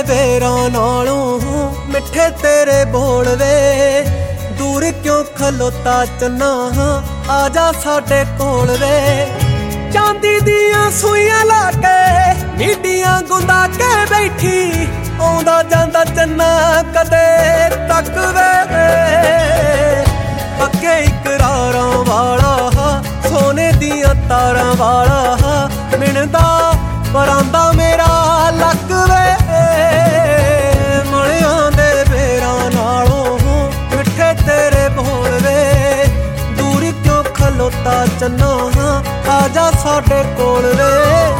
बेरां नालों मिठे तेरे बोल वे। दूर क्यों खलोता चन्ना आजा साडे कोल वे। चांदी दियां सुइयां ला के मीडियां गुंदा के बैठी आउंदा जांदा चन्ना कदे तक वे। पक्के इकरारां वाला सोने दियां तारां वाला मिणदा परांदा मेरा लक वे। मलियां दे बेरां नालों मिठे तेरे बोल वे। दूर क्यों खलोता चन्ना आजा साडे कोल वे।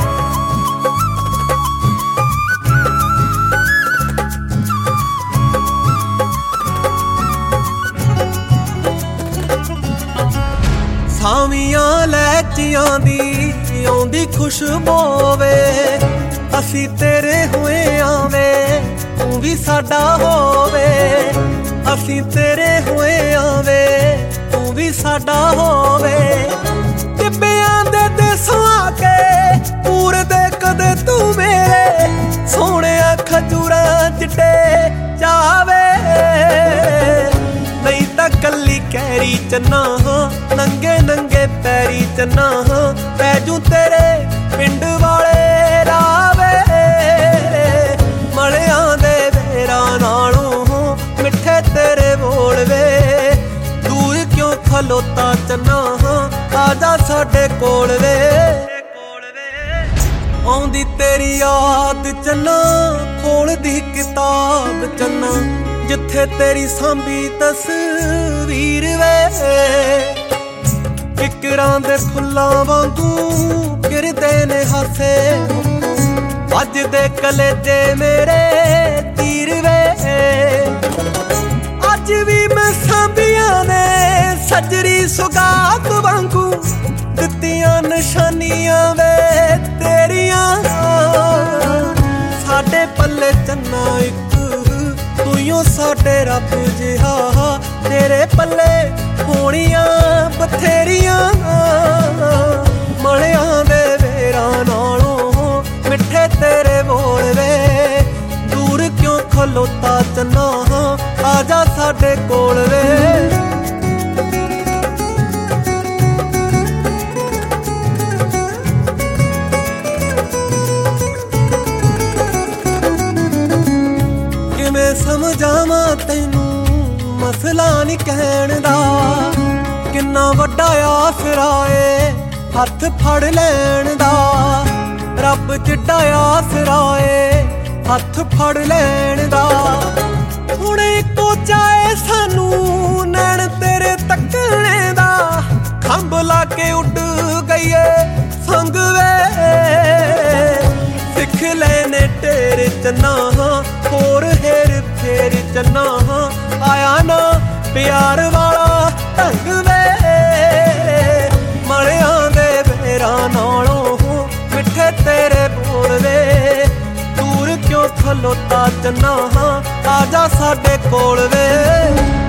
सावियां लैचियां दी आउंदी खुशबू वे। असी तेरे होए आवे तू भी साडा होवे। असी तेरे होए आवे तू भी साडा होवे। टिब्बियां दे देसों आके पूरे दे कदे तू मेरे सोहणे खजूरां चिट्टे जावे। नहीं तां कल्ली कैरी चन्ना नंगे नंगे पैरी चन्ना पैजू तेरे पिंड वाले रावे। मलियां दे बेरां नालों मिठे तेरे बोल वे। दूर क्यों खलोता चन्ना आजा साडे कोल वे। आउंदी तेरी याद चन्ना खोल दी किताब चन्ना जिथे तेरी सांभी तस्वीर वे। फिकरां दे फुल्लां वांगू गिरदे ने हासे वजदे कलेजे मेरे तीर वे। अज भी मैं सांभियां ने सजरी सुगात वांगू दित्तियां निशानियां वे तेरियां। साडे पल्ले चन्ना इक तूं साडे रब जिहा तेरे पल्ले होणियां बथेरियां। मलियां दे बेरां नालों मिठे तेरे बोल वे। दूर क्यों खलोता चन्ना आजा साडे कोल वे। किवें समझावां तैनू मसला नहीं कहण दा। किन्ना वड्डा आसरा ए हथ फड़ लैण दा। रब जिड्डा आसरा ए हथ फड़ लैण दा। हुण इक्को चाहे सानू नैण तेरे तकणे दा। खंभ ला के उड गईए संग वे। सिख लेने तेरे चन्ना होर हेर फेर चन्ना आया ना प्यार वाला ढंग वे। मलियां दे बेरां नालों मिठे तेरे बोल वे। दूर क्यों खलोता चन्ना आजा साडे कोल वे।